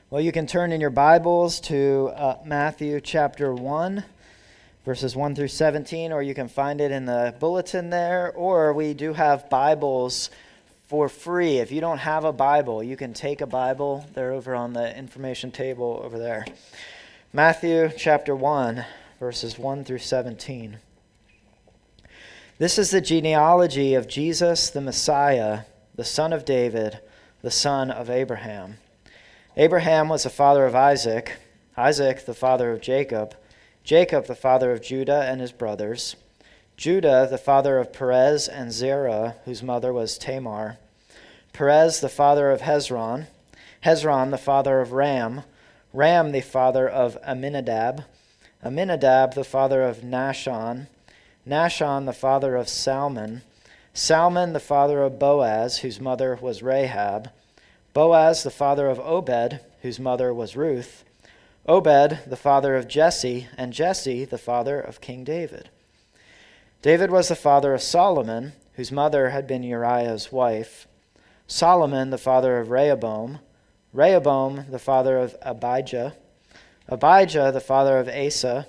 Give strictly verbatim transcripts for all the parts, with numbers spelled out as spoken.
Well, you can turn in your Bibles to uh, Matthew chapter one, verses one through seventeen, or you can find it in the bulletin there, or we do have Bibles for free. If you don't have a Bible, you can take a Bible. They're over on the information table over there. Matthew chapter one, verses one through seventeen. This is the genealogy of Jesus the Messiah, the son of David, the son of Abraham. Abraham was the father of Isaac, Isaac the father of Jacob, Jacob the father of Judah and his brothers, Judah the father of Perez and Zerah, whose mother was Tamar, Perez the father of Hezron, Hezron the father of Ram, Ram the father of Amminadab, Amminadab the father of Nahshon, Nahshon the father of Salmon, Salmon the father of Boaz, whose mother was Rahab, Boaz the father of Obed, whose mother was Ruth, Obed the father of Jesse, and Jesse the father of King David. David was the father of Solomon, whose mother had been Uriah's wife, Solomon the father of Rehoboam, Rehoboam the father of Abijah, Abijah the father of Asa,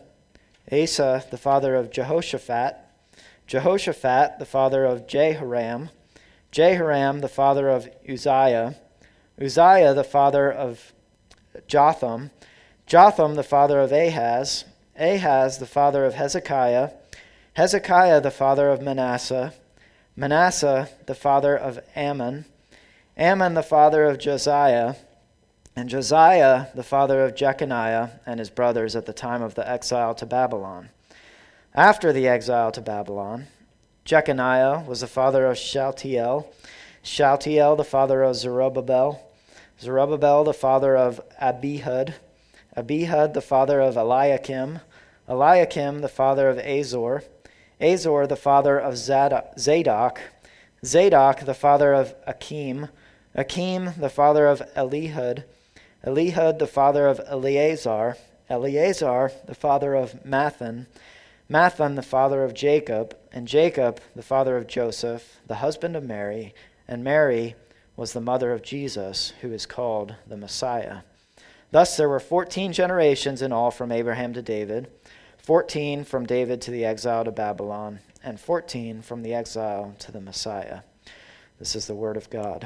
Asa the father of Jehoshaphat, Jehoshaphat the father of Jehoram, Jehoram the father of Uzziah, Uzziah the father of Jotham, Jotham the father of Ahaz, Ahaz the father of Hezekiah, Hezekiah the father of Manasseh, Manasseh the father of Ammon, Ammon the father of Josiah, and Josiah the father of Jeconiah and his brothers at the time of the exile to Babylon. After the exile to Babylon, Jeconiah was the father of Shealtiel, Shealtiel the father of Zerubbabel, Zerubbabel the father of Abihud, Abihud the father of Eliakim, Eliakim the father of Azor, Azor the father of Zadok, Zadok the father of Akim, Akim the father of Elihud, Elihud the father of Eleazar, Eleazar the father of Mathan, Mathan the father of Jacob, and Jacob the father of Joseph, the husband of Mary, and Mary was the mother of Jesus, who is called the Messiah. Thus there were fourteen generations in all from Abraham to David, fourteen from David to the exile to Babylon, and fourteen from the exile to the Messiah. This is the word of God.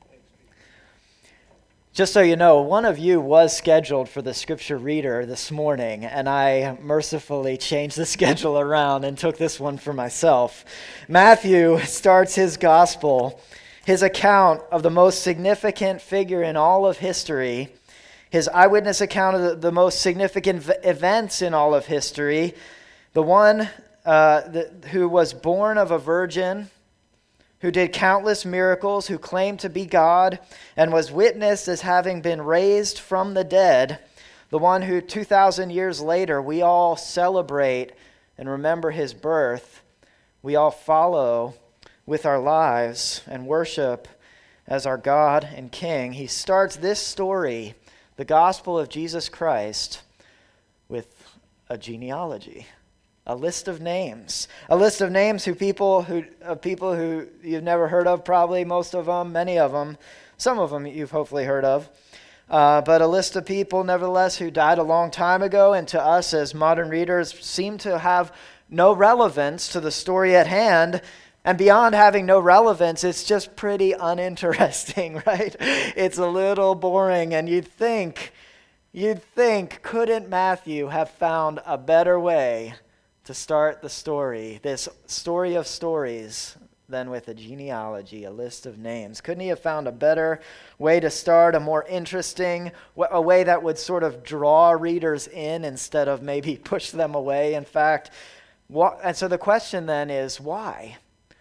Just so you know, one of you was scheduled for the scripture reader this morning, and I mercifully changed the schedule around and took this one for myself. Matthew starts his gospel, his account of the most significant figure in all of history, his eyewitness account of the, the most significant v- events in all of history, the one uh, the, who was born of a virgin, who did countless miracles, who claimed to be God, and was witnessed as having been raised from the dead, the one who two thousand years later we all celebrate and remember his birth, we all follow with our lives and worship as our God and King. He starts this story, the gospel of Jesus Christ, with a genealogy. A list of names. A list of names who people who of people who you've never heard of, probably most of them, many of them. Some of them you've hopefully heard of. Uh, but a list of people, nevertheless, who died a long time ago and to us as modern readers seem to have no relevance to the story at hand. And beyond having no relevance, it's just pretty uninteresting, right? It's a little boring, and you'd think, you'd think, couldn't Matthew have found a better way to start the story, this story of stories, than with a genealogy, a list of names? Couldn't he have found a better way to start, a more interesting, a way that would sort of draw readers in instead of maybe push them away? In fact, what, and so the question then is, why?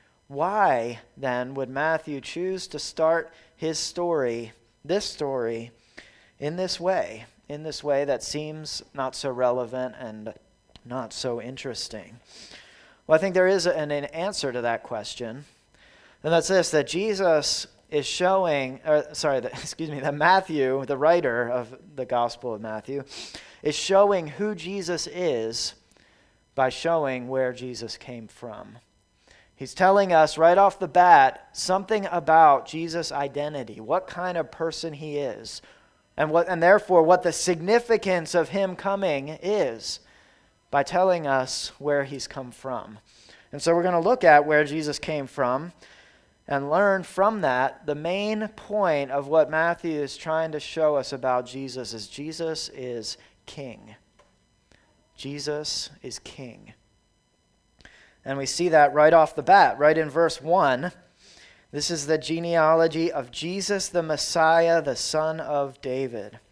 Why then would Matthew choose to start his story, this story, in this way, in this way that seems not so relevant and not so interesting? Well, I think there is an, an answer to that question, and that's this, that Jesus is showing, or sorry, that, excuse me, that Matthew, the writer of the Gospel of Matthew, is showing who Jesus is by showing where Jesus came from. He's telling us right off the bat something about Jesus' identity, what kind of person he is, and what and therefore what the significance of him coming is by telling us where he's come from. And so we're going to look at where Jesus came from and learn from that the main point of what Matthew is trying to show us about Jesus is Jesus is king. Jesus is king. And we see that right off the bat, right in verse one. This is the genealogy of Jesus the Messiah, the son of David.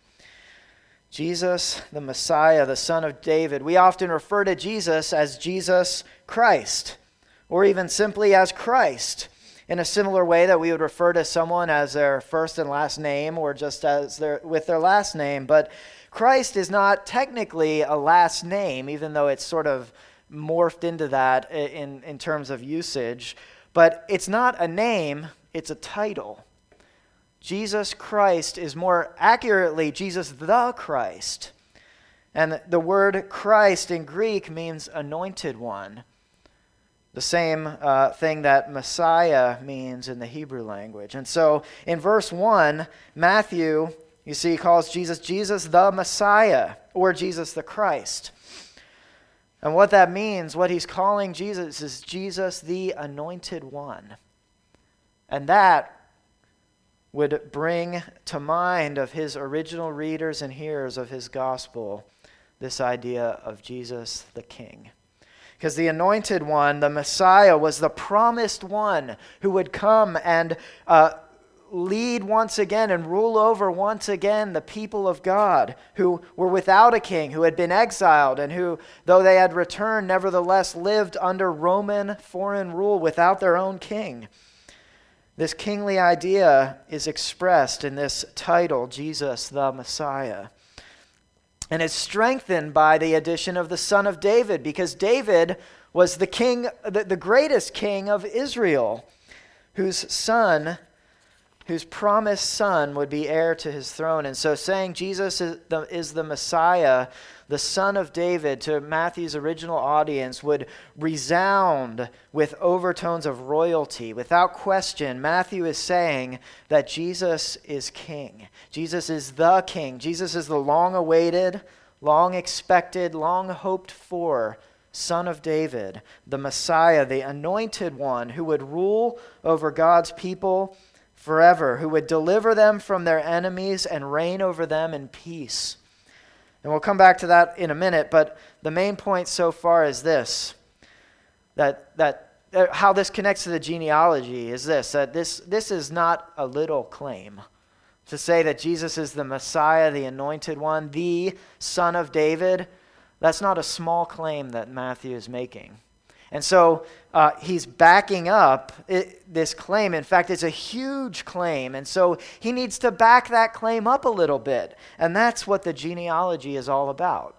Jesus the Messiah, the son of David. We often refer to Jesus as Jesus Christ, or even simply as Christ, in a similar way that we would refer to someone as their first and last name, or just as their with their last name. But Christ is not technically a last name, even though it's sort of morphed into that in, in terms of usage. But it's not a name, it's a title. Jesus Christ is more accurately Jesus the Christ. And the word Christ in Greek means anointed one. The same uh, thing that Messiah means in the Hebrew language. And so in verse one, Matthew, you see, calls Jesus Jesus the Messiah, or Jesus the Christ. And what that means, what he's calling Jesus, is Jesus the Anointed One. And that would bring to mind of his original readers and hearers of his gospel this idea of Jesus the King. Because the Anointed One, the Messiah, was the promised one who would come and uh, lead once again and rule over once again the people of God who were without a king, who had been exiled, and who, though they had returned, nevertheless lived under Roman foreign rule without their own king. This kingly idea is expressed in this title, Jesus the Messiah. And it's strengthened by the addition of the son of David, because David was the king, the, the greatest king of Israel, whose son whose promised son would be heir to his throne. And so saying Jesus is the, is the Messiah, the son of David, to Matthew's original audience would resound with overtones of royalty. Without question, Matthew is saying that Jesus is king. Jesus is the king. Jesus is the long-awaited, long-expected, long-hoped-for Son of David, the Messiah, the anointed one who would rule over God's people forever, who would deliver them from their enemies and reign over them in peace. And we'll come back to that in a minute, but the main point so far is this, that that uh, how this connects to the genealogy is this, that this, this is not a little claim. To say that Jesus is the Messiah, the anointed one, the Son of David, that's not a small claim that Matthew is making. And so uh, he's backing up it, this claim. In fact, it's a huge claim. And so he needs to back that claim up a little bit. And that's what the genealogy is all about.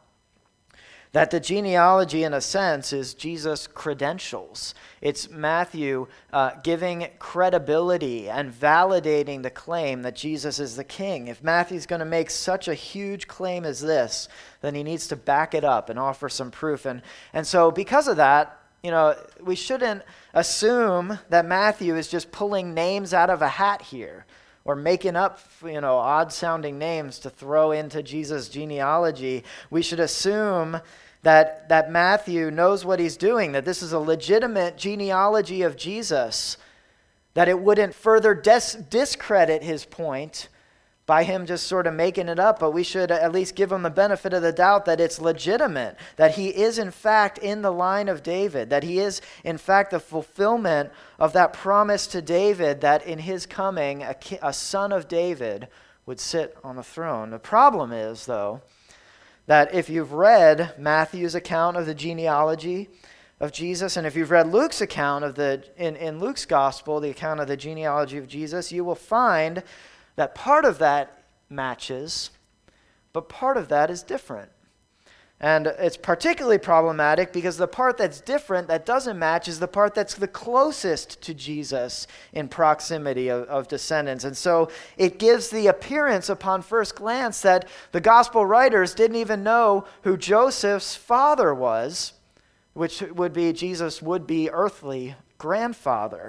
That the genealogy, in a sense, is Jesus' credentials. It's Matthew uh, giving credibility and validating the claim that Jesus is the king. If Matthew's going to make such a huge claim as this, then he needs to back it up and offer some proof. And, and so because of that, you know, we shouldn't assume that Matthew is just pulling names out of a hat here or making up, you know, odd-sounding names to throw into Jesus' genealogy. We should assume that, that Matthew knows what he's doing, that this is a legitimate genealogy of Jesus, that it wouldn't further dis- discredit his point by him just sort of making it up, but we should at least give him the benefit of the doubt that it's legitimate, that he is in fact in the line of David, that he is in fact the fulfillment of that promise to David that in his coming a, ki- a son of David would sit on the throne. The problem is, though, that if you've read Matthew's account of the genealogy of Jesus, and if you've read Luke's account of the, in, in Luke's gospel, the account of the genealogy of Jesus, you will find that part of that matches, but part of that is different. And it's particularly problematic because the part that's different, that doesn't match, is the part that's the closest to Jesus in proximity of, of descendants. And so it gives the appearance upon first glance that the gospel writers didn't even know who Joseph's father was, which would be Jesus' would-be earthly grandfather.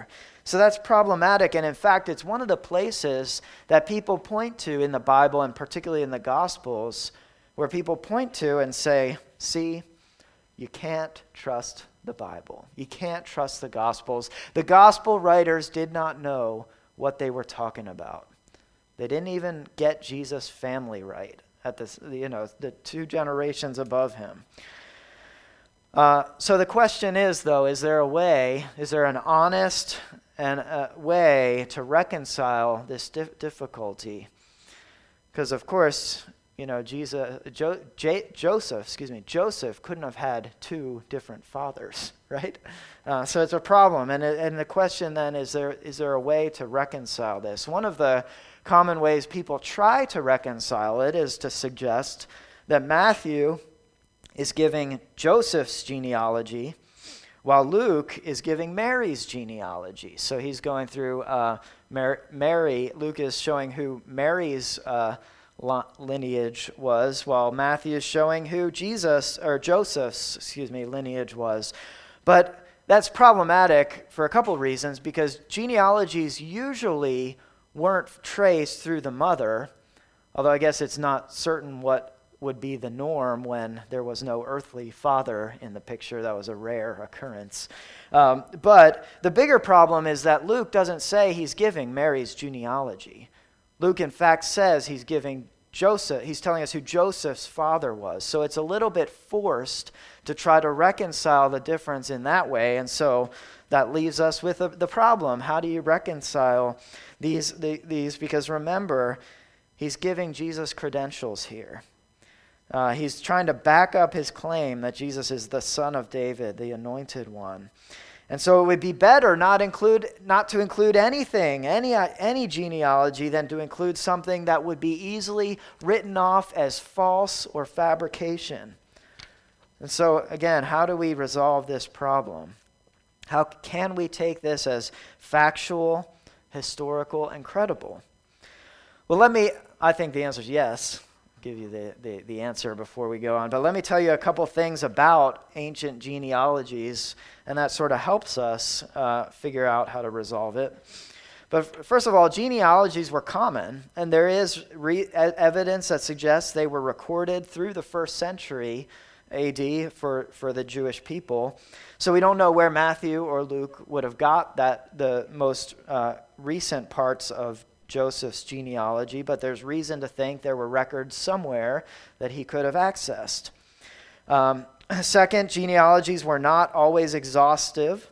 So that's problematic, and in fact, it's one of the places that people point to in the Bible, and particularly in the Gospels, where people point to and say, see, you can't trust the Bible. You can't trust the Gospels. The Gospel writers did not know what they were talking about. They didn't even get Jesus' family right at this, you know, the two generations above him. Uh, so the question is, though, is there a way, is there an honest and a way to reconcile this dif- difficulty? Because, of course, you know, Jesus, jo- J- Joseph, excuse me, Joseph couldn't have had two different fathers, right? Uh, so it's a problem. And, it, and the question then is, there is there a way to reconcile this? One of the common ways people try to reconcile it is to suggest that Matthew is giving Joseph's genealogy, while Luke is giving Mary's genealogy. So he's going through uh, Mar- Mary. Luke is showing who Mary's uh, lineage was, while Matthew is showing who Jesus, or Joseph's, excuse me, lineage was. But that's problematic for a couple of reasons, because genealogies usually weren't traced through the mother, although I guess it's not certain what would be the norm when there was no earthly father in the picture. That was a rare occurrence. Um, but the bigger problem is that Luke doesn't say he's giving Mary's genealogy. Luke, in fact, says he's giving Joseph, he's telling us who Joseph's father was. So it's a little bit forced to try to reconcile the difference in that way. And so that leaves us with the, the problem. How do you reconcile these, the, these? Because remember, he's giving Jesus credentials here. Uh, he's trying to back up his claim that Jesus is the Son of David, the Anointed One. And so it would be better not include, not to include anything, any, any genealogy, than to include something that would be easily written off as false or fabrication. And so, again, how do we resolve this problem? How can we take this as factual, historical, and credible? Well, let me, I think the answer is yes. Give you the, the, the answer before we go on. But let me tell you a couple things about ancient genealogies, and that sort of helps us uh, figure out how to resolve it. But first of all, genealogies were common, and there is re- evidence that suggests they were recorded through the first century A D for, for the Jewish people. So we don't know where Matthew or Luke would have got that the most uh, recent parts of Joseph's genealogy, but there's reason to think there were records somewhere that he could have accessed. Um, second, genealogies were not always exhaustive,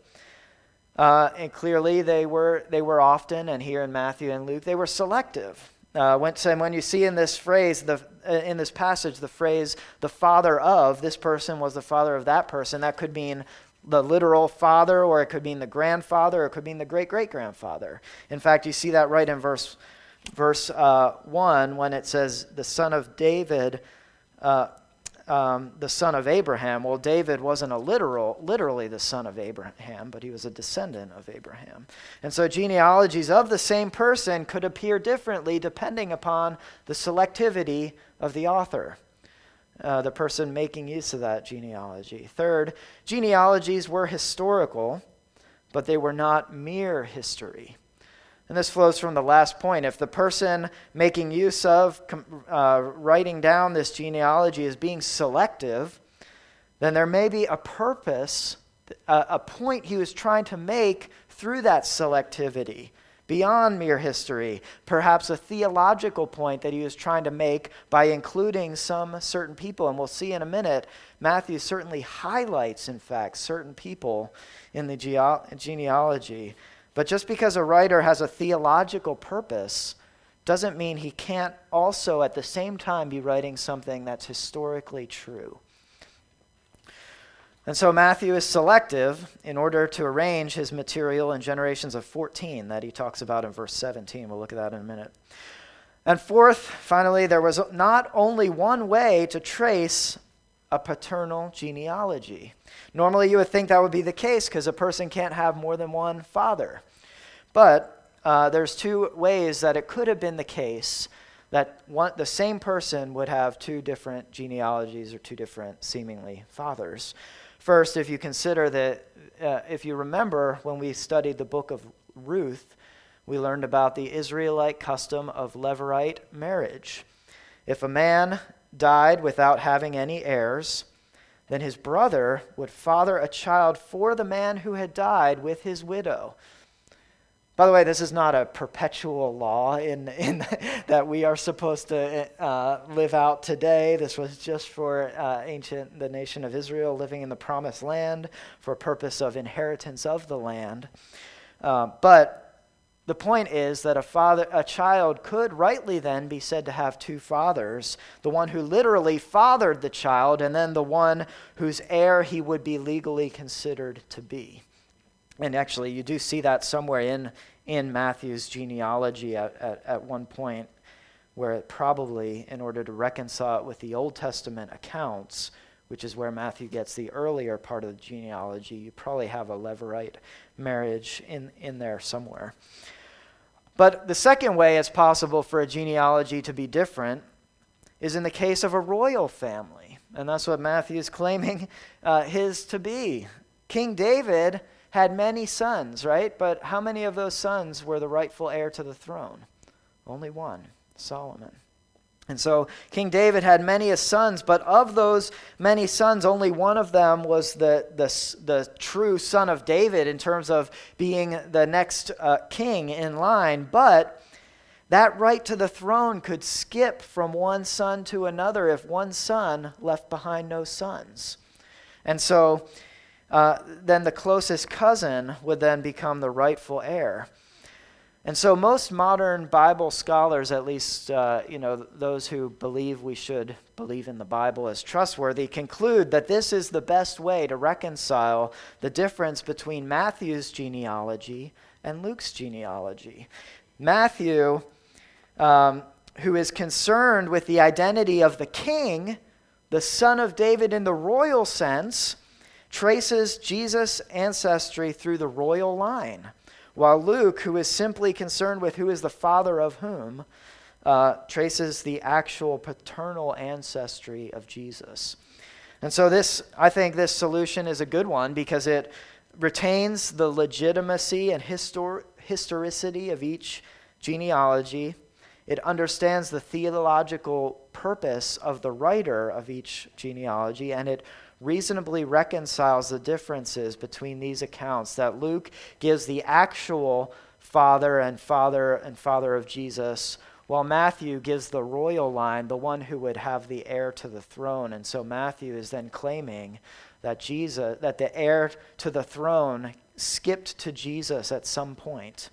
uh, and clearly they were they were often, and here in Matthew and Luke, they were selective. Uh, when, so when you see in this phrase, the uh, in this passage, the phrase "the father of," this person was the father of that person, that could mean the literal father, or it could mean the grandfather, or it could mean the great-great-grandfather. In fact, you see that right in verse verse uh, one when it says the son of David, uh, um, the son of Abraham. Well, David wasn't a literal, literally the son of Abraham, but he was a descendant of Abraham. And so genealogies of the same person could appear differently depending upon the selectivity of the author. Uh, the person making use of that genealogy. Third, genealogies were historical, but they were not mere history. And this flows from the last point. If the person making use of uh, writing down this genealogy is being selective, then there may be a purpose, a, a point he was trying to make through that selectivity, beyond mere history, perhaps a theological point that he was trying to make by including some certain people. And we'll see in a minute, Matthew certainly highlights, in fact, certain people in the ge- genealogy. But just because a writer has a theological purpose doesn't mean he can't also at the same time be writing something that's historically true. And so Matthew is selective in order to arrange his material in generations of fourteen that he talks about in verse seventeen. We'll look at that in a minute. And fourth, finally, there was not only one way to trace a paternal genealogy. Normally you would think that would be the case because a person can't have more than one father. But uh, there's two ways that it could have been the case that one, the same person would have two different genealogies or two different seemingly fathers. First, if you consider that, uh, if you remember when we studied the book of Ruth, we learned about the Israelite custom of Levirate marriage. If a man died without having any heirs, then his brother would father a child for the man who had died with his widow. By the way, this is not a perpetual law in, in that we are supposed to uh, live out today. This was just for uh, ancient, the nation of Israel living in the promised land for purpose of inheritance of the land. Uh, but the point is that a father, a child could rightly then be said to have two fathers, the one who literally fathered the child and then the one whose heir he would be legally considered to be. And actually, you do see that somewhere in, in Matthew's genealogy at, at, at one point, where it probably, in order to reconcile it with the Old Testament accounts, which is where Matthew gets the earlier part of the genealogy, you probably have a Levirate marriage in, in there somewhere. But the second way it's possible for a genealogy to be different is in the case of a royal family. And that's what Matthew is claiming uh, his to be. King David had many sons, right? But how many of those sons were the rightful heir to the throne? Only one, Solomon. And so King David had many sons, but of those many sons, only one of them was the, the, the true son of David in terms of being the next uh, king in line. But that right to the throne could skip from one son to another if one son left behind no sons. And so uh, then the closest cousin would then become the rightful heir. And so most modern Bible scholars, at least uh, you know those who believe we should believe in the Bible as trustworthy, conclude that this is the best way to reconcile the difference between Matthew's genealogy and Luke's genealogy. Matthew, um, who is concerned with the identity of the king, the son of David in the royal sense, traces Jesus' ancestry through the royal line. While Luke, who is simply concerned with who is the father of whom, uh, traces the actual paternal ancestry of Jesus. And so this, I think this solution is a good one because it retains the legitimacy and histor- historicity of each genealogy. It understands the theological purpose of the writer of each genealogy, and it reasonably reconciles the differences between these accounts, that Luke gives the actual father and father and father of Jesus, while Matthew gives the royal line, the one who would have the heir to the throne. And so Matthew is then claiming that Jesus, that the heir to the throne skipped to Jesus at some point.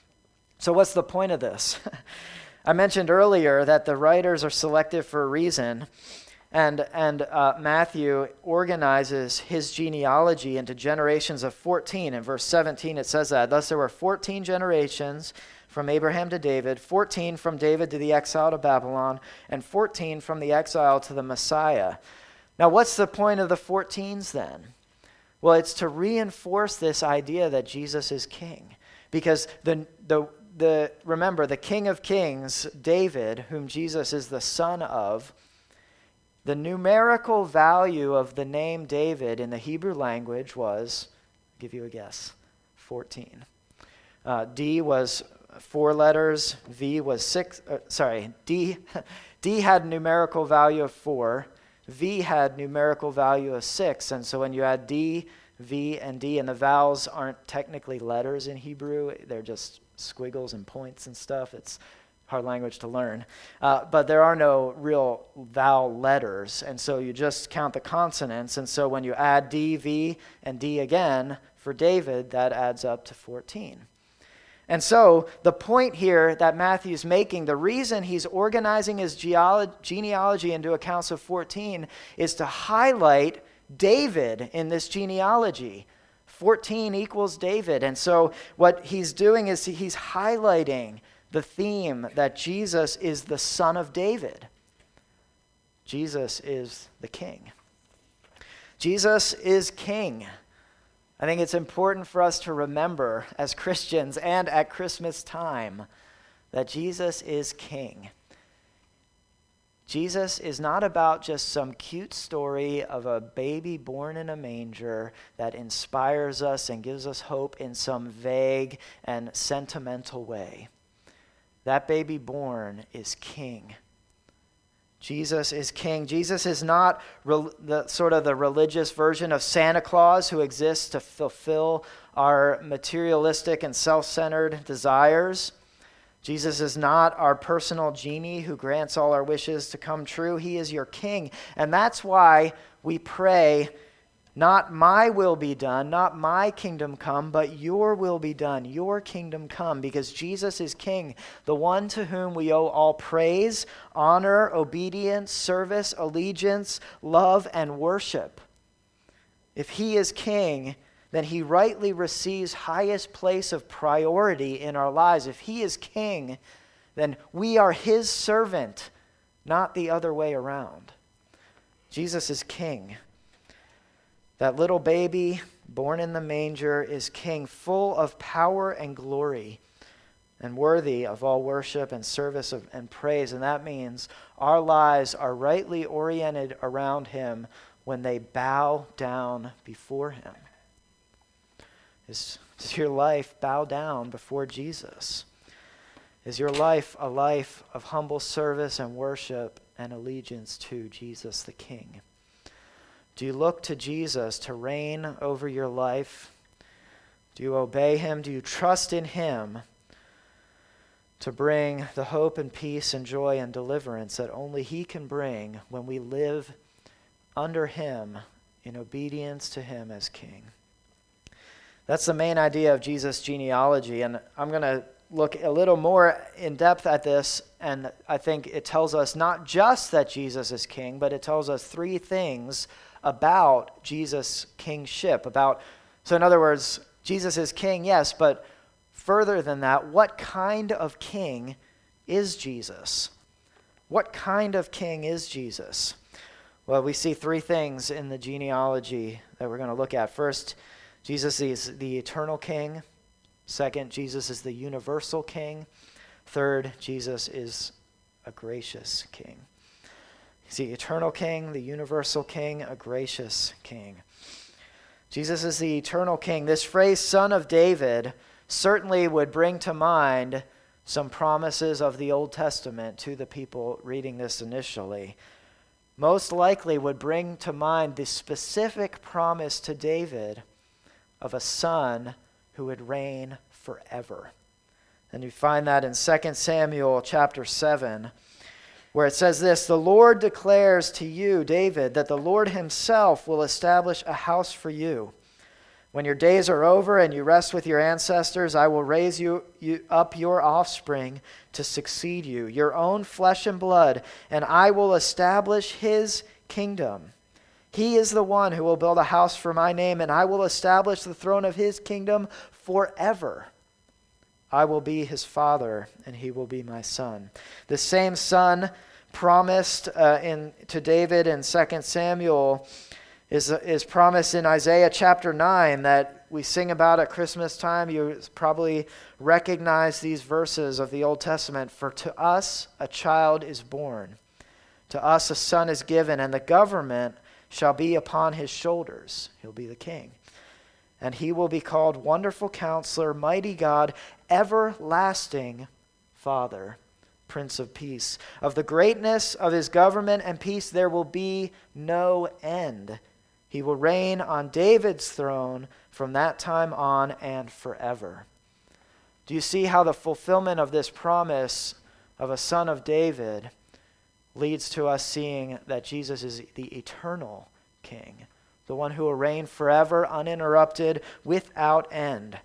So what's the point of this? I mentioned earlier that the writers are selected for a reason. And and uh, Matthew organizes his genealogy into generations of fourteen. In verse seventeen, it says that. Thus there were fourteen generations from Abraham to David, fourteen from David to the exile to Babylon, and fourteen from the exile to the Messiah. Now, what's the point of the fourteens then? Well, it's to reinforce this idea that Jesus is king. Because the the the remember, the King of Kings, David, whom Jesus is the son of, the numerical value of the name David in the Hebrew language was, I'll give you a guess, fourteen. Uh, D was four letters, V was six, uh, sorry, D, D had numerical value of four, V had numerical value of six, and so when you add D, V, and D, and the vowels aren't technically letters in Hebrew, they're just squiggles and points and stuff, it's hard language to learn. Uh, but there are no real vowel letters, and so you just count the consonants. And so when you add D, V, and D again for David, that adds up to fourteen. And so the point here that Matthew's making, the reason he's organizing his geolo- genealogy into accounts of fourteen is to highlight David in this genealogy. fourteen equals David. And so what he's doing is he's highlighting the theme that Jesus is the son of David. Jesus is the king. Jesus is king. I think it's important for us to remember as Christians and at Christmas time that Jesus is king. Jesus is not about just some cute story of a baby born in a manger that inspires us and gives us hope in some vague and sentimental way. That baby born is king. Jesus is king. Jesus is not re- the sort of the religious version of Santa Claus who exists to fulfill our materialistic and self-centered desires. Jesus is not our personal genie who grants all our wishes to come true. He is your king. And that's why we pray, not my will be done, not my kingdom come, but your will be done, your kingdom come, because Jesus is king, the one to whom we owe all praise, honor, obedience, service, allegiance, love, and worship. If he is king, then he rightly receives highest place of priority in our lives. If he is king, then we are his servant, not the other way around. Jesus is king. That little baby born in the manger is king, full of power and glory, and worthy of all worship and service of, and praise. And that means our lives are rightly oriented around him when they bow down before him. Is, does your life bow down before Jesus? Is your life a life of humble service and worship and allegiance to Jesus the King? Do you look to Jesus to reign over your life? Do you obey him? Do you trust in him to bring the hope and peace and joy and deliverance that only he can bring when we live under him in obedience to him as King? That's the main idea of Jesus' genealogy, and I'm going to look a little more in depth at this, and I think it tells us not just that Jesus is king, but it tells us three things about Jesus' kingship. About, so in other words, Jesus is king, yes, but further than that, what kind of king is Jesus? What kind of king is Jesus? Well, we see three things in the genealogy that we're going to look at. First, Jesus is the eternal king. Second, Jesus is the universal king. Third, Jesus is a gracious king. He's the eternal king, the universal king, a gracious king. Jesus is the eternal king. This phrase, Son of David, certainly would bring to mind some promises of the Old Testament to the people reading this initially. Most likely would bring to mind the specific promise to David of a son who would reign forever. And you find that in Second Samuel chapter seven, where it says this, "The Lord declares to you, David, that the Lord himself will establish a house for you. When your days are over and you rest with your ancestors, I will raise you, you up your offspring to succeed you, your own flesh and blood, and I will establish his kingdom. He is the one who will build a house for my name, and I will establish the throne of his kingdom forever. I will be his father, and he will be my son." The same son promised uh, in to David in Second Samuel is, is promised in Isaiah chapter nine that we sing about at Christmas time. You probably recognize these verses of the Old Testament. "For to us a child is born, to us a son is given, and the government shall be upon his shoulders." He'll be the king. "And he will be called Wonderful Counselor, Mighty God, Everlasting Father, Prince of Peace. Of the greatness of his government and peace there will be no end. He will reign on David's throne from that time on and forever." Do you see how the fulfillment of this promise of a son of David leads to us seeing that Jesus is the eternal king, the one who will reign forever, uninterrupted, without end?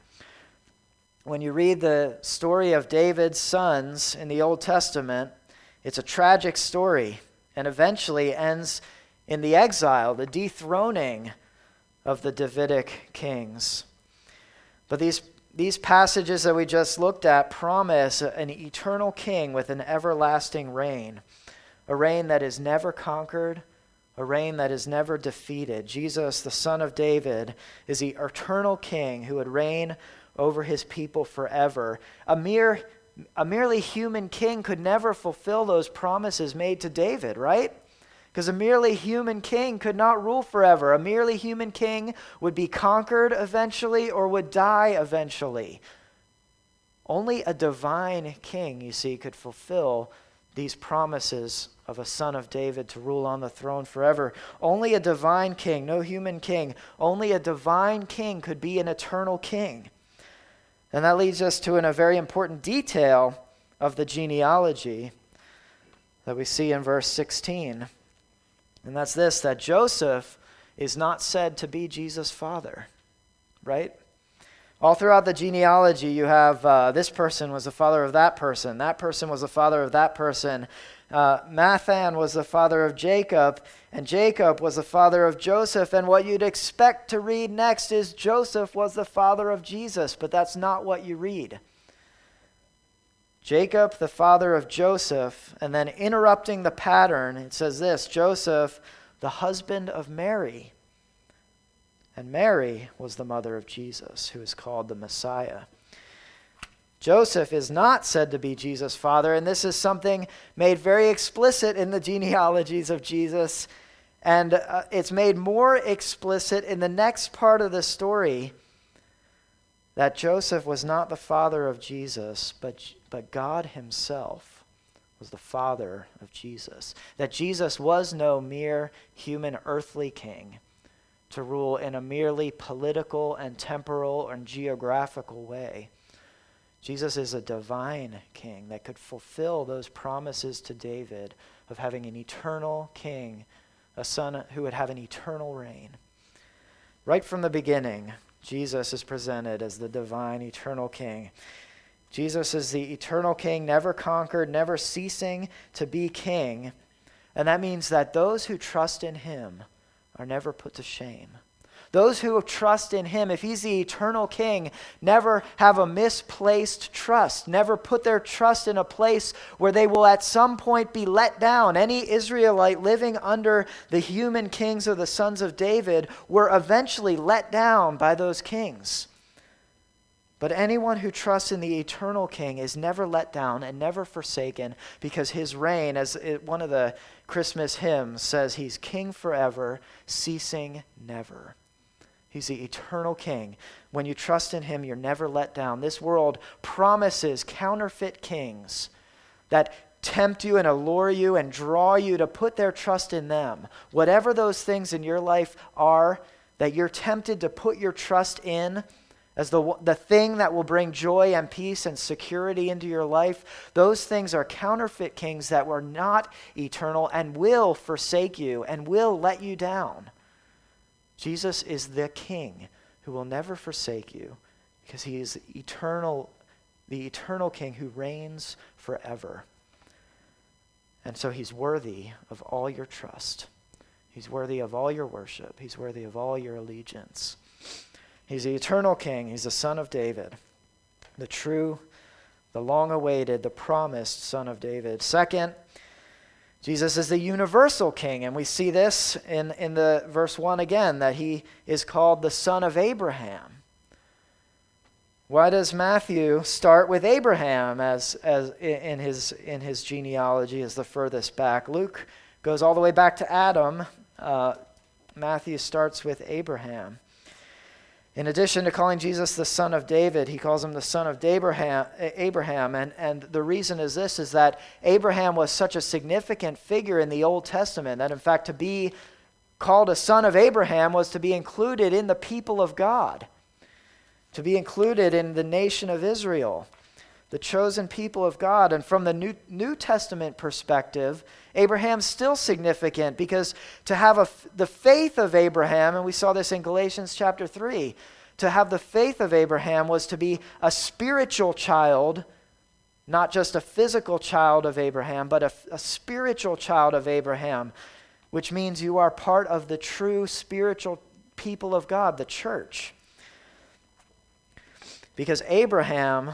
When you read the story of David's sons in the Old Testament, it's a tragic story and eventually ends in the exile, the dethroning of the Davidic kings. But these, these passages that we just looked at promise an eternal king with an everlasting reign, a reign that is never conquered, a reign that is never defeated. Jesus, the Son of David, is the eternal king who would reign over his people forever. A mere a merely human king could never fulfill those promises made to David, right? Because a merely human king could not rule forever. A merely human king would be conquered eventually or would die eventually. Only a divine king, you see, could fulfill these promises of a son of David to rule on the throne forever. Only a divine king, no human king, only a divine king could be an eternal king. And that leads us to an, a very important detail of the genealogy that we see in verse sixteen. And that's this, that Joseph is not said to be Jesus' father, right? All throughout the genealogy, you have uh, this person was the father of that person. That person was the father of that person. Uh, Mathan was the father of Jacob, and Jacob was the father of Joseph. And what you'd expect to read next is Joseph was the father of Jesus, but that's not what you read. Jacob, the father of Joseph, and then interrupting the pattern, it says this, Joseph, the husband of Mary. And Mary was the mother of Jesus, who is called the Messiah. Joseph is not said to be Jesus' father, and this is something made very explicit in the genealogies of Jesus, and uh, it's made more explicit in the next part of the story, that Joseph was not the father of Jesus, but, but God himself was the father of Jesus. That Jesus was no mere human earthly king to rule in a merely political and temporal and geographical way. Jesus is a divine king that could fulfill those promises to David of having an eternal king, a son who would have an eternal reign. Right from the beginning, Jesus is presented as the divine eternal king. Jesus is the eternal king, never conquered, never ceasing to be king. And that means that those who trust in him are never put to shame. Those who trust in him, if he's the eternal king, never have a misplaced trust, never put their trust in a place where they will at some point be let down. Any Israelite living under the human kings of the sons of David were eventually let down by those kings. But anyone who trusts in the eternal king is never let down and never forsaken, because his reign, as it, one of the Christmas hymns says, he's king forever, ceasing never. He's the eternal king. When you trust in him, you're never let down. This world promises counterfeit kings that tempt you and allure you and draw you to put their trust in them. Whatever those things in your life are that you're tempted to put your trust in as the, the thing that will bring joy and peace and security into your life, those things are counterfeit kings that were not eternal and will forsake you and will let you down. Jesus is the king who will never forsake you because he is eternal, the eternal king who reigns forever. And so he's worthy of all your trust. He's worthy of all your worship. He's worthy of all your allegiance. He's the eternal king. He's the son of David, the true, the long-awaited, the promised son of David. Second, Jesus is the universal king, and we see this in, in the verse one again, that he is called the son of Abraham. Why does Matthew start with Abraham as, as in his, in his genealogy as the furthest back? Luke goes all the way back to Adam. Uh, Matthew starts with Abraham. In addition to calling Jesus the son of David, he calls him the son of Abraham, Abraham. And, and the reason is this, is that Abraham was such a significant figure in the Old Testament that in fact to be called a son of Abraham was to be included in the people of God, to be included in the nation of Israel, the chosen people of God. And from the New, New Testament perspective, Abraham's still significant because to have a, the faith of Abraham, and we saw this in Galatians chapter three, to have the faith of Abraham was to be a spiritual child, not just a physical child of Abraham, but a, a spiritual child of Abraham, which means you are part of the true spiritual people of God, the church. Because Abraham...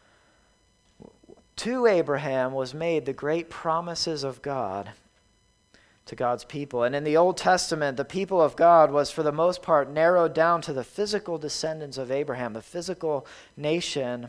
To Abraham was made the great promises of God to God's people. And in the Old Testament, the people of God was for the most part narrowed down to the physical descendants of Abraham, the physical nation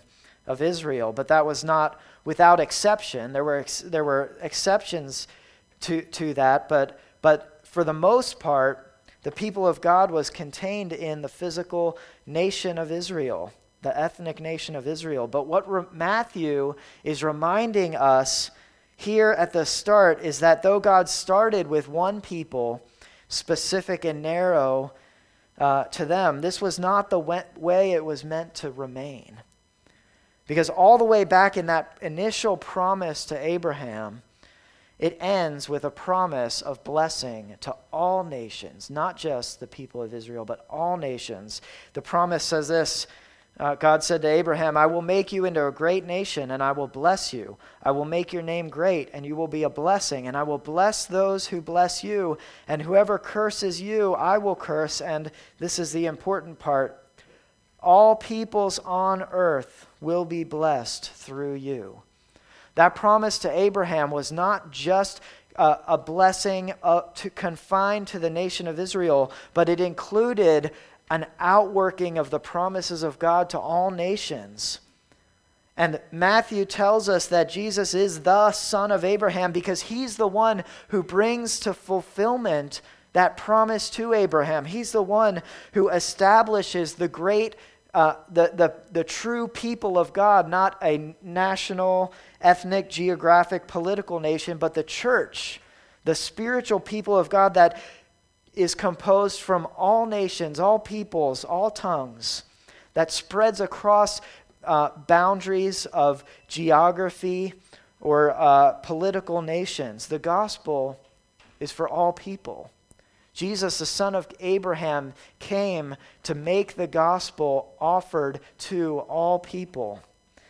of Israel, but that was not without exception. There were ex- there were exceptions to to that, but but for the most part, the people of God was contained in the physical nation of Israel, the ethnic nation of Israel. But what re- Matthew is reminding us here at the start is that though God started with one people, specific and narrow uh, to them, this was not the we- way it was meant to remain. Because all the way back in that initial promise to Abraham, it ends with a promise of blessing to all nations, not just the people of Israel, but all nations. The promise says this, uh, God said to Abraham, I will make you into a great nation, and I will bless you. I will make your name great, and you will be a blessing, and I will bless those who bless you, and whoever curses you, I will curse. And this is the important part, all peoples on earth will be blessed through you. That promise to Abraham was not just uh, a blessing uh, to confined to the nation of Israel, but it included an outworking of the promises of God to all nations. And Matthew tells us that Jesus is the son of Abraham because he's the one who brings to fulfillment that promise to Abraham. He's the one who establishes the great Uh, the, the, the true people of God, not a national, ethnic, geographic, political nation, but the church, the spiritual people of God that is composed from all nations, all peoples, all tongues, that spreads across uh, boundaries of geography or uh, political nations. The gospel is for all people. Jesus, the son of Abraham, came to make the gospel offered to all people.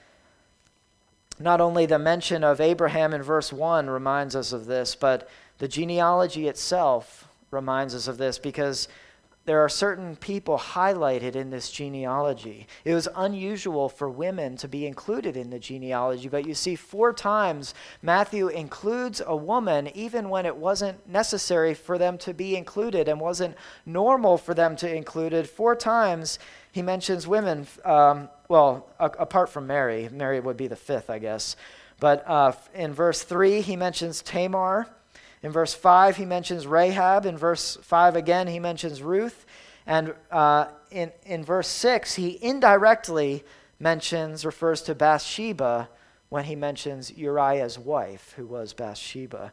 Not only the mention of Abraham in verse one reminds us of this, but the genealogy itself reminds us of this because there are certain people highlighted in this genealogy. It was unusual for women to be included in the genealogy, but you see four times Matthew includes a woman even when it wasn't necessary for them to be included and wasn't normal for them to include it. Four times he mentions women, um, well, a- apart from Mary. Mary would be the fifth, I guess. But uh, in verse three, he mentions Tamar. In verse five, he mentions Rahab. In verse five again, he mentions Ruth. And uh, in, in verse six, he indirectly mentions, refers to Bathsheba when he mentions Uriah's wife, who was Bathsheba.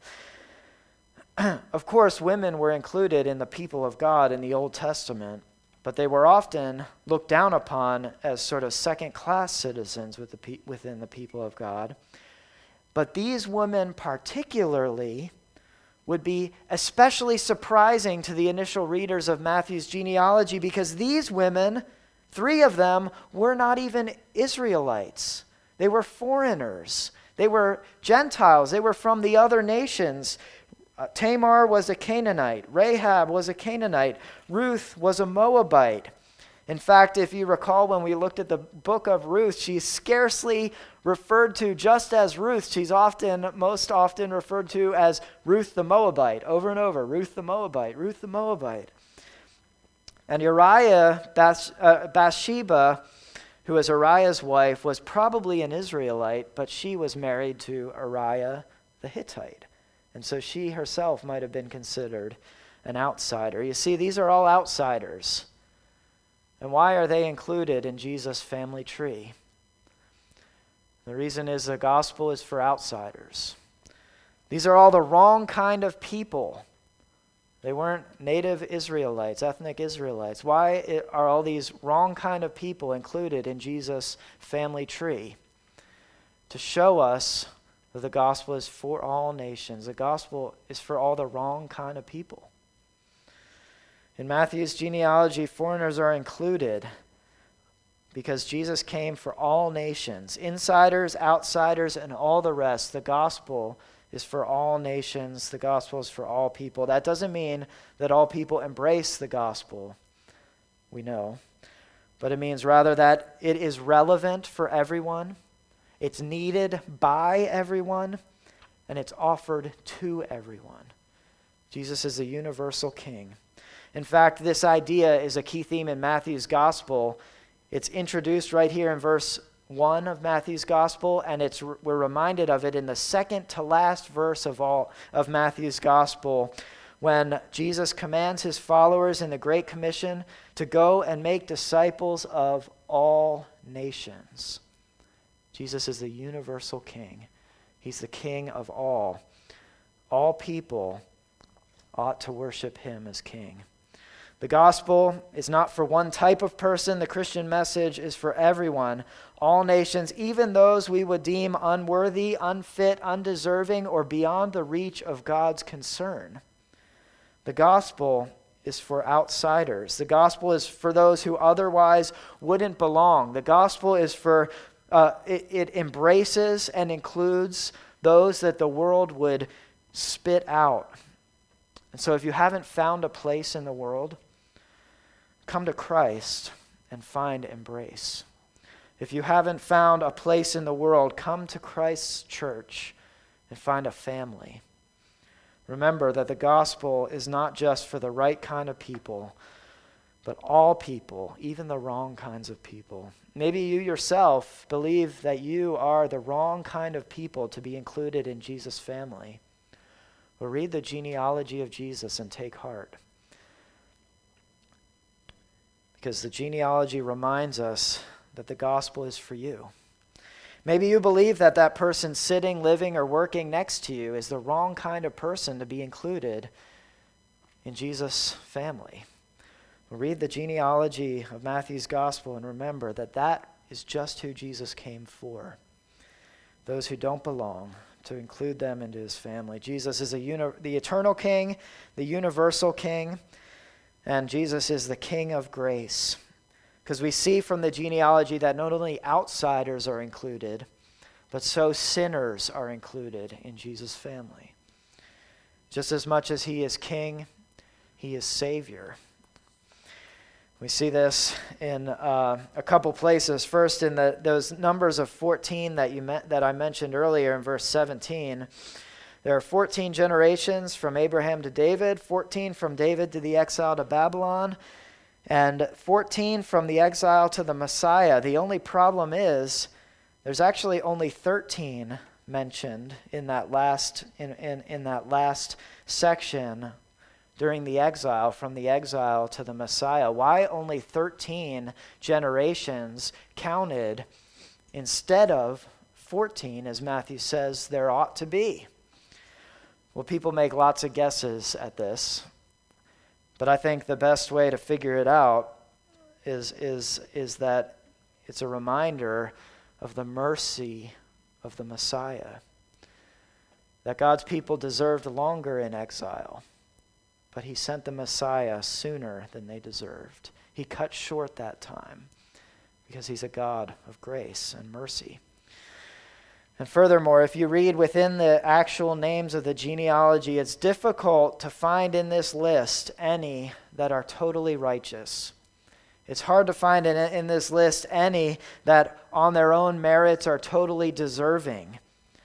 Of course, women were included in the people of God in the Old Testament, but they were often looked down upon as sort of second-class citizens with the pe- within the people of God. But these women particularly would be especially surprising to the initial readers of Matthew's genealogy because these women, three of them, were not even Israelites. They were foreigners. They were Gentiles. They were from the other nations. Uh, Tamar was a Canaanite. Rahab was a Canaanite. Ruth was a Moabite. In fact, if you recall when we looked at the book of Ruth, she's scarcely referred to just as Ruth. She's often, most often referred to as Ruth the Moabite, over and over. Ruth the Moabite, Ruth the Moabite. And Uriah, Bath, uh, Bathsheba, who was Uriah's wife, was probably an Israelite, but she was married to Uriah the Hittite. And so she herself might have been considered an outsider. You see, these are all outsiders. And why are they included in Jesus' family tree? The reason is the gospel is for outsiders. These are all the wrong kind of people. They weren't native Israelites, ethnic Israelites. Why are all these wrong kind of people included in Jesus' family tree? To show us that the gospel is for all nations. The gospel is for all the wrong kind of people. In Matthew's genealogy, foreigners are included because Jesus came for all nations, insiders, outsiders, and all the rest. The gospel is for all nations. The gospel is for all people. That doesn't mean that all people embrace the gospel, we know, but it means rather that it is relevant for everyone, it's needed by everyone, and it's offered to everyone. Jesus is the universal King. In fact, this idea is a key theme in Matthew's gospel. It's introduced right here in verse one of Matthew's gospel, and it's we're reminded of it in the second to last verse of all of Matthew's gospel, when Jesus commands his followers in the Great Commission to go and make disciples of all nations. Jesus is the universal king. He's the king of all. All people ought to worship him as king. The gospel is not for one type of person. The Christian message is for everyone, all nations, even those we would deem unworthy, unfit, undeserving, or beyond the reach of God's concern. The gospel is for outsiders. The gospel is for those who otherwise wouldn't belong. The gospel is for, uh, it, it embraces and includes those that the world would spit out. And so if you haven't found a place in the world, come to Christ and find embrace. If you haven't found a place in the world, come to Christ's church and find a family. Remember that the gospel is not just for the right kind of people, but all people, even the wrong kinds of people. Maybe you yourself believe that you are the wrong kind of people to be included in Jesus' family. Well, read the genealogy of Jesus and take heart. Because the genealogy reminds us that the gospel is for you. Maybe you believe that that person sitting, living, or working next to you is the wrong kind of person to be included in Jesus' family. Well, read the genealogy of Matthew's gospel and remember that that is just who Jesus came for. Those who don't belong, to include them into his family. Jesus is a uni- the eternal king, the universal king, and Jesus is the king of grace. Because we see from the genealogy that not only outsiders are included, but so sinners are included in Jesus' family. Just as much as he is king, he is savior. We see this in uh, a couple places. First, in the those numbers of fourteen that you met, that I mentioned earlier in verse seventeen. There are fourteen generations from Abraham to David, fourteen from David to the exile to Babylon, and fourteen from the exile to the Messiah. The only problem is there's actually only thirteen mentioned in that last in, in, in that last section during the exile, from the exile to the Messiah. Why only thirteen generations counted instead of fourteen, as Matthew says there ought to be? Well, people make lots of guesses at this, but I think the best way to figure it out is, is, is that it's a reminder of the mercy of the Messiah, that God's people deserved longer in exile, but he sent the Messiah sooner than they deserved. He cut short that time because he's a God of grace and mercy. And furthermore, if you read within the actual names of the genealogy, it's difficult to find in this list any that are totally righteous. It's hard to find in, in this list any that on their own merits are totally deserving.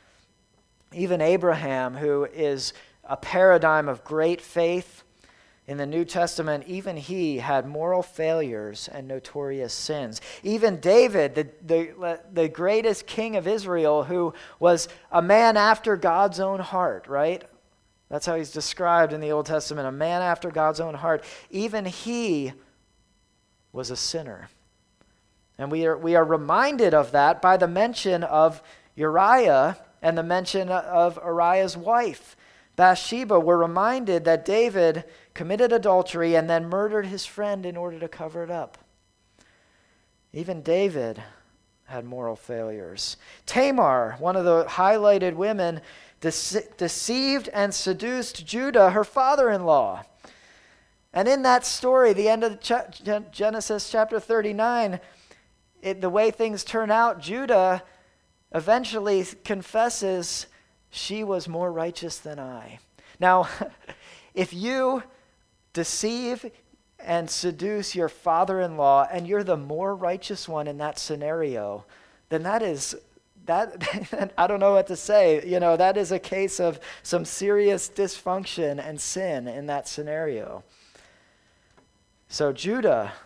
Even Abraham, who is a paradigm of great faith in the New Testament, even he had moral failures and notorious sins. Even David, the, the, the greatest king of Israel, who was a man after God's own heart, right? That's how he's described in the Old Testament, a man after God's own heart. Even he was a sinner. And we are, we are reminded of that by the mention of Uriah and the mention of Uriah's wife, Bathsheba. We're reminded that David committed adultery and then murdered his friend in order to cover it up. Even David had moral failures. Tamar, one of the highlighted women, dece- deceived and seduced Judah, her father-in-law. And in that story, the end of cha- Genesis chapter thirty-nine, it, the way things turn out, Judah eventually confesses, she was more righteous than I. Now, if you deceive and seduce your father-in-law and you're the more righteous one in that scenario, then that is, that I don't know what to say. You know, that is a case of some serious dysfunction and sin in that scenario. So Judah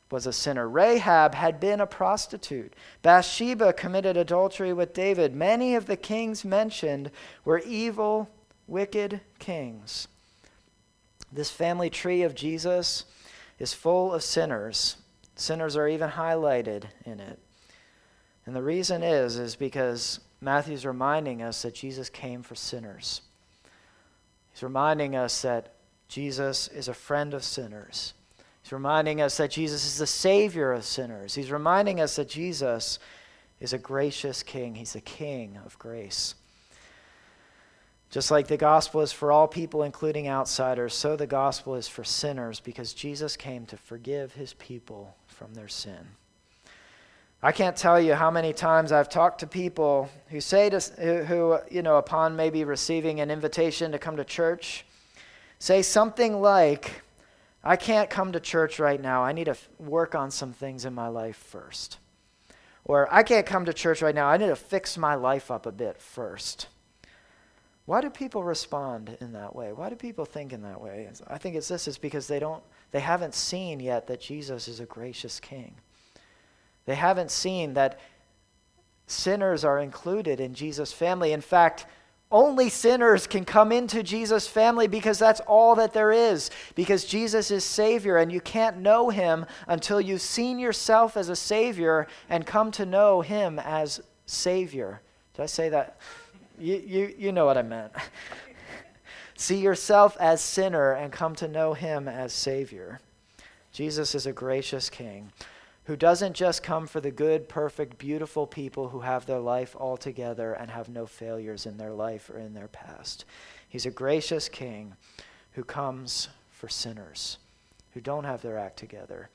was a sinner. Rahab had been a prostitute. Bathsheba committed adultery with David. Many of the kings mentioned were evil, wicked kings. This family tree of Jesus is full of sinners. Sinners are even highlighted in it. And the reason is, is because Matthew's reminding us that Jesus came for sinners. He's reminding us that Jesus is a friend of sinners. He's reminding us that Jesus is the Savior of sinners. He's reminding us that Jesus is a gracious King. He's the King of grace. Just like the gospel is for all people, including outsiders, so the gospel is for sinners, because Jesus came to forgive his people from their sin. I can't tell you how many times I've talked to people who say to, who, who, you know, upon maybe receiving an invitation to come to church, say something like, I can't come to church right now. I need to f- work on some things in my life first. Or I can't come to church right now. I need to fix my life up a bit first. Why do people respond in that way? Why do people think in that way? I think it's this, is because they don't, they haven't seen yet that Jesus is a gracious King. They haven't seen that sinners are included in Jesus' family. In fact, only sinners can come into Jesus' family, because that's all that there is. Because Jesus is Savior, and you can't know him until you've seen yourself as a Savior and come to know him as Savior. Did I say that? You, you, you know what I meant. See yourself as sinner and come to know him as Savior. Jesus is a gracious King who doesn't just come for the good, perfect, beautiful people who have their life all together and have no failures in their life or in their past. He's a gracious King who comes for sinners who don't have their act together.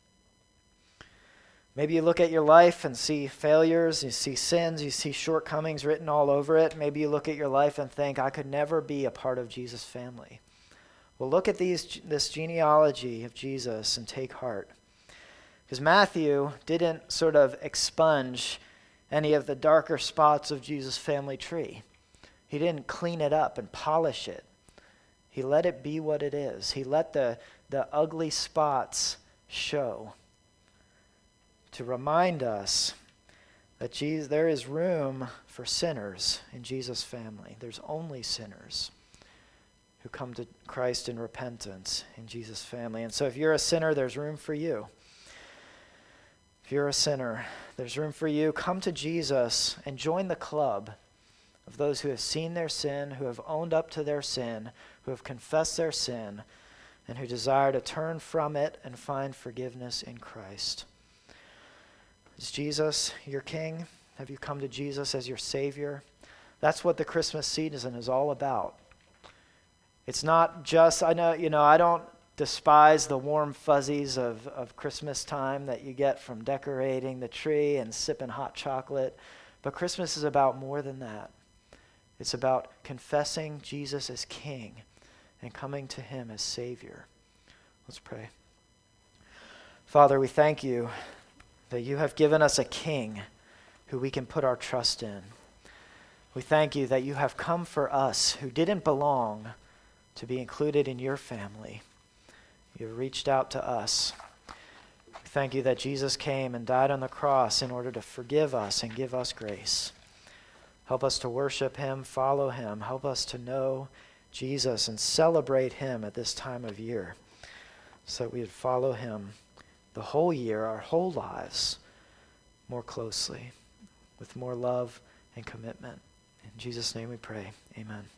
Maybe you look at your life and see failures, you see sins, you see shortcomings written all over it. Maybe you look at your life and think, I could never be a part of Jesus' family. Well, look at these, this genealogy of Jesus and take heart. Because Matthew didn't sort of expunge any of the darker spots of Jesus' family tree. He didn't clean it up and polish it. He let it be what it is. He let the, the ugly spots show, to remind us that Jesus, there is room for sinners in Jesus' family. There's only sinners who come to Christ in repentance in Jesus' family. And so if you're a sinner, there's room for you. If you're a sinner, there's room for you. Come to Jesus and join the club of those who have seen their sin, who have owned up to their sin, who have confessed their sin, and who desire to turn from it and find forgiveness in Christ. Is Jesus your King? Have you come to Jesus as your Savior? That's what the Christmas season is all about. It's not just, I know, you know, I don't despise the warm fuzzies of, of Christmas time that you get from decorating the tree and sipping hot chocolate. But Christmas is about more than that. It's about confessing Jesus as King and coming to him as Savior. Let's pray. Father, we thank you that you have given us a King who we can put our trust in. We thank you that you have come for us who didn't belong to be included in your family. You reached out to us. We thank you that Jesus came and died on the cross in order to forgive us and give us grace. Help us to worship him, follow him. Help us to know Jesus and celebrate him at this time of year, so that we would follow him the whole year, our whole lives, more closely, with more love and commitment. In Jesus' name we pray. Amen.